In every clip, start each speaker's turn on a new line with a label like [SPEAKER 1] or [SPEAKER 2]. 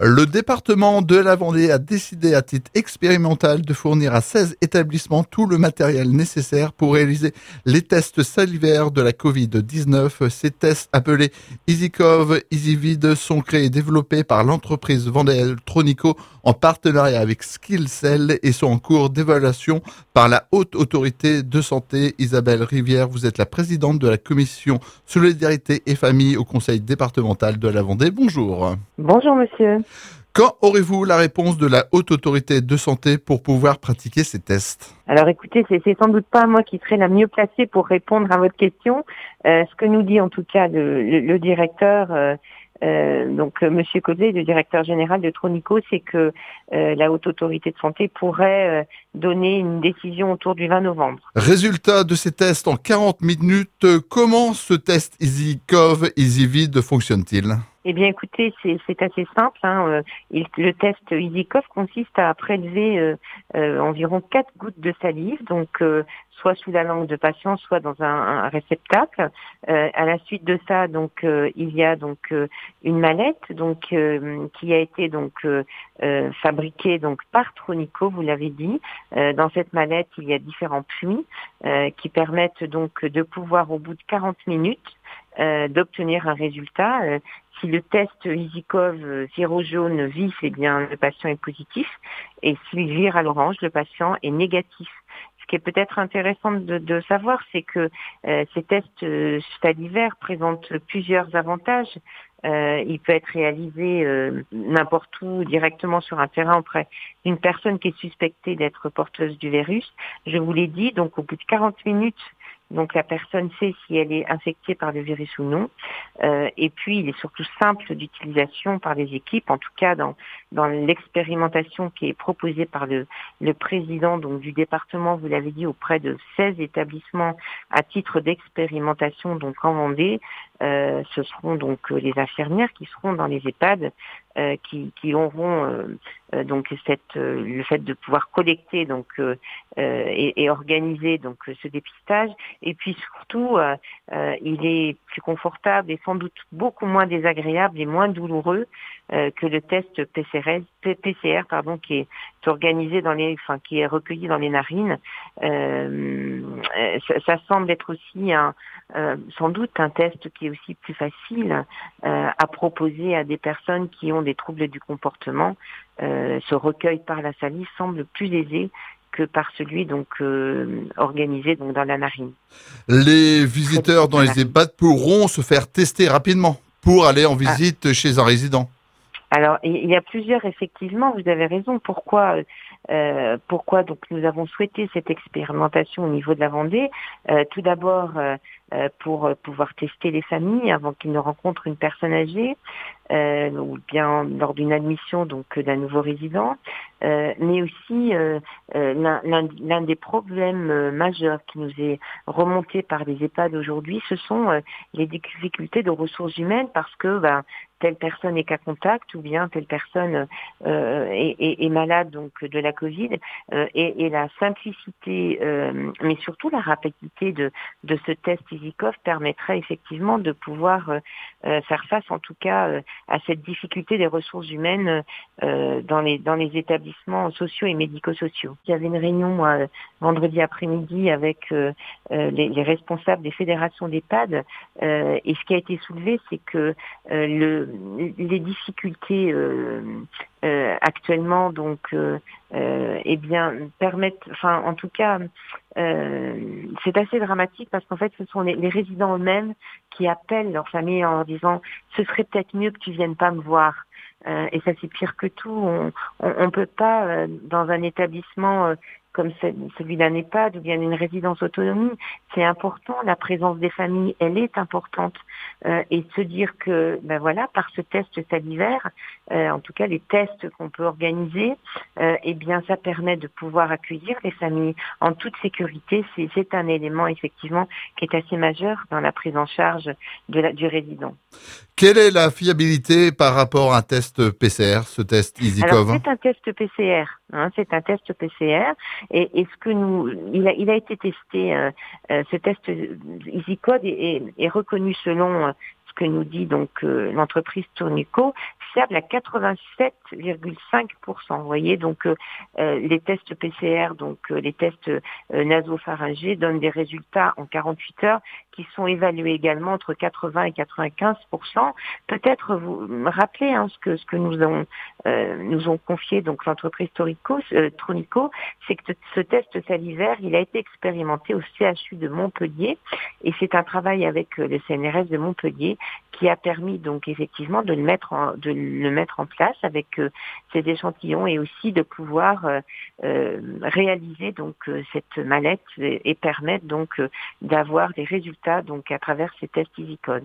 [SPEAKER 1] Le département de la Vendée a décidé à titre expérimental de fournir à 16 établissements tout le matériel nécessaire pour réaliser les tests salivaires de la Covid-19. Ces tests appelés EasyCov, EasyVid sont créés et développés par l'entreprise vendéenne Tronico en partenariat avec SkillCell et sont en cours d'évaluation par la Haute Autorité de Santé. Isabelle Rivière, vous êtes la présidente de la commission Solidarité et Famille au Conseil départemental de la Vendée. Bonjour.
[SPEAKER 2] Bonjour monsieur.
[SPEAKER 1] Quand aurez-vous la réponse de la Haute Autorité de Santé pour pouvoir pratiquer ces tests?
[SPEAKER 2] Alors écoutez, c'est sans doute pas moi qui serai la mieux placée pour répondre à votre question. Ce que nous dit en tout cas le directeur, Monsieur Caudet, le directeur général de Tronico, c'est que la Haute Autorité de Santé pourrait donner une décision autour du 20 novembre.
[SPEAKER 1] Résultat de ces tests en 40 minutes, comment ce test EasyCov, EasyVid fonctionne-t-il?
[SPEAKER 2] Eh bien, écoutez, c'est assez simple. Le test EasyCough consiste à prélever environ 4 gouttes de salive, donc soit sous la langue de patient, soit dans un réceptacle. À la suite de ça, il y a une mallette qui a été fabriquée par Tronico, vous l'avez dit. Dans cette mallette, il y a différents puits qui permettent de pouvoir, au bout de 40 minutes, d'obtenir un résultat. Si le test EasyCov vire jaune vif, eh bien le patient est positif, et s'il vire à l'orange, le patient est négatif. Ce qui est peut-être intéressant de savoir, c'est que ces tests salivaires présentent plusieurs avantages. Il peut être réalisé n'importe où, directement sur un terrain auprès d'une personne qui est suspectée d'être porteuse du virus. Je vous l'ai dit, donc au bout de 40 minutes, la personne sait si elle est infectée par le virus ou non. Et puis, il est surtout simple d'utilisation par les équipes, en tout cas dans l'expérimentation qui est proposée par le président du département, vous l'avez dit, auprès de 16 établissements à titre d'expérimentation en Vendée. Ce seront les infirmières qui seront dans les EHPAD qui auront le fait de pouvoir collecter et organiser ce dépistage. Et puis surtout, il est plus confortable et sans doute beaucoup moins désagréable et moins douloureux que le test PCR qui est organisé qui est recueilli dans les narines. Ça semble être aussi sans doute un test qui est aussi plus facile à proposer à des personnes qui ont des troubles du comportement. Ce recueil par la salive semble plus aisé que par celui organisé dans la narine.
[SPEAKER 1] Les visiteurs dans les EHPAD pourront se faire tester rapidement pour aller en visite chez un résident.
[SPEAKER 2] Alors, il y a plusieurs, effectivement, vous avez raison. Pourquoi nous avons souhaité cette expérimentation au niveau de la Vendée? Tout d'abord, pour pouvoir tester les familles avant qu'ils ne rencontrent une personne âgée, ou bien lors d'une admission d'un nouveau résident, mais aussi l'un des problèmes majeurs qui nous est remonté par les EHPAD aujourd'hui, ce sont les difficultés de ressources humaines parce que telle personne est cas contact ou bien telle personne est malade de la Covid, et la simplicité mais surtout la rapidité de ce test EasyCov permettrait effectivement de pouvoir faire face en tout cas à cette difficulté des ressources humaines dans les établissements sociaux et médico-sociaux. Il y avait une réunion vendredi après-midi avec les responsables des fédérations d'EHPAD et ce qui a été soulevé, c'est que les difficultés actuellement permettent, en tout cas c'est assez dramatique parce qu'en fait ce sont les résidents eux-mêmes qui appellent leur famille en leur disant ce serait peut-être mieux que tu viennes pas me voir. Et ça c'est pire que tout. On peut pas dans un établissement comme celui d'un EHPAD ou bien d'une résidence autonomie, c'est important, la présence des familles, elle est importante. Et se dire que, par ce test salivaire, en tout cas les tests qu'on peut organiser, ça permet de pouvoir accueillir les familles en toute sécurité. C'est un élément effectivement qui est assez majeur dans la prise en charge du résident.
[SPEAKER 1] Quelle est la fiabilité par rapport à un test PCR, ce test EasyCov?
[SPEAKER 2] Alors c'est un test PCR, c'est un test PCR, et il a été testé, ce test EasyCov est reconnu selon ce que nous dit donc l'entreprise Tourniquet, fiable à 87,5%. Vous voyez, donc les tests PCR, donc les tests nasopharyngés donnent des résultats en 48 heures qui sont évalués également entre 80 et 95%. Peut-être vous me rappelez ce que nous ont confié donc l'entreprise Tourniquet, c'est que ce test salivaire, il a été expérimenté au CHU de Montpellier et c'est un travail avec le CNRS de Montpellier qui a permis donc effectivement de le mettre en place avec ces échantillons et aussi de pouvoir réaliser donc cette mallette et permettre donc d'avoir des résultats donc à travers ces tests EasyCov.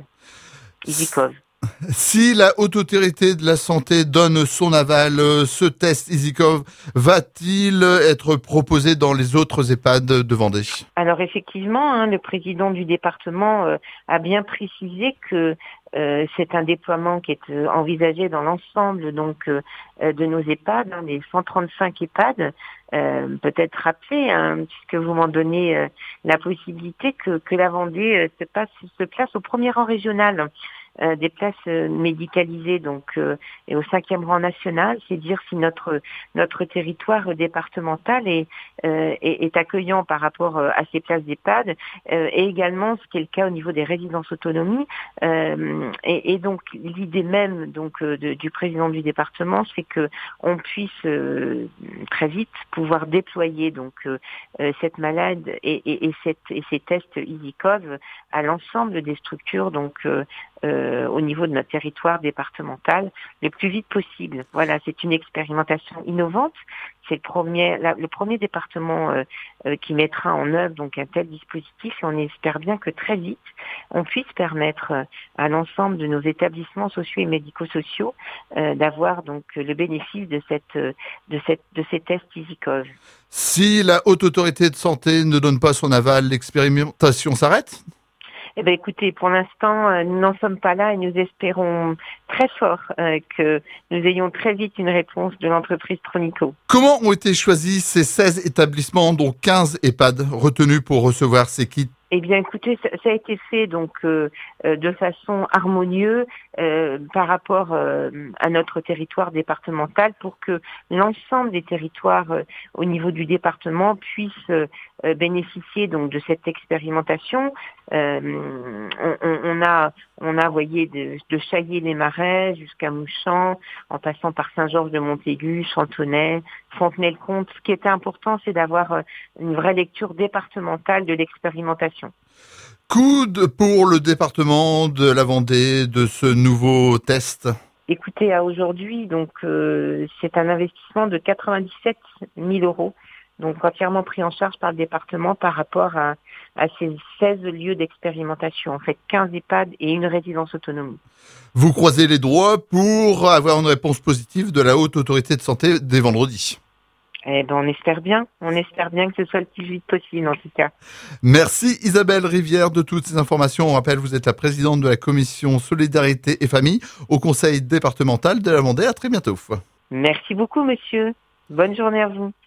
[SPEAKER 1] Si la Haute Autorité de la Santé donne son aval, ce test EasyCov va-t-il être proposé dans les autres EHPAD de Vendée?
[SPEAKER 2] Alors effectivement, le président du département a bien précisé que c'est un déploiement qui est envisagé dans l'ensemble donc de nos EHPAD, les 135 EHPAD. Peut-être rappeler, puisque vous m'en donnez la possibilité, que la Vendée se place au premier rang régional. Des places médicalisées donc et au 5e rang national, c'est dire si notre territoire départemental est accueillant par rapport à ces places d'EHPAD et également ce qui est le cas au niveau des résidences autonomie et donc l'idée même donc du président du département, c'est que on puisse très vite pouvoir déployer donc cette malade et ces tests EasyCov à l'ensemble des structures donc au niveau de notre territoire départemental le plus vite possible. Voilà, c'est une expérimentation innovante. C'est le premier département qui mettra en œuvre donc un tel dispositif et on espère bien que très vite on puisse permettre à l'ensemble de nos établissements sociaux et médico-sociaux d'avoir donc le bénéfice de ces tests EasyCov.
[SPEAKER 1] Si la Haute Autorité de Santé ne donne pas son aval, l'expérimentation s'arrête ?
[SPEAKER 2] Eh bien, écoutez, pour l'instant, nous n'en sommes pas là et nous espérons très fort que nous ayons très vite une réponse de l'entreprise Tourniquet.
[SPEAKER 1] Comment ont été choisis ces 16 établissements, dont 15 EHPAD, retenus pour recevoir ces kits?
[SPEAKER 2] Eh bien, écoutez, ça a été fait donc de façon harmonieuse par rapport à notre territoire départemental pour que l'ensemble des territoires au niveau du département puissent bénéficier donc de cette expérimentation. On a voyé de Chaillé-les-Marais jusqu'à Mouchamps, en passant par Saint-Georges-de-Montaigu, Chantonnay, Fontenay-le-Comte. Ce qui était important, c'est d'avoir une vraie lecture départementale de l'expérimentation.
[SPEAKER 1] Coût pour le département de la Vendée de ce nouveau test?
[SPEAKER 2] Écoutez, à aujourd'hui, donc c'est un investissement de 97 000 €, donc entièrement pris en charge par le département par rapport à ces 16 lieux d'expérimentation, en fait 15 EHPAD et une résidence autonomie.
[SPEAKER 1] Vous croisez les doigts pour avoir une réponse positive de la Haute Autorité de Santé dès vendredi.
[SPEAKER 2] Eh ben, on espère bien que ce soit le plus vite possible en tout cas.
[SPEAKER 1] Merci Isabelle Rivière de toutes ces informations. On rappelle, vous êtes la présidente de la commission Solidarité et Famille au Conseil départemental de la Vendée. À très bientôt.
[SPEAKER 2] Merci beaucoup monsieur. Bonne journée à vous.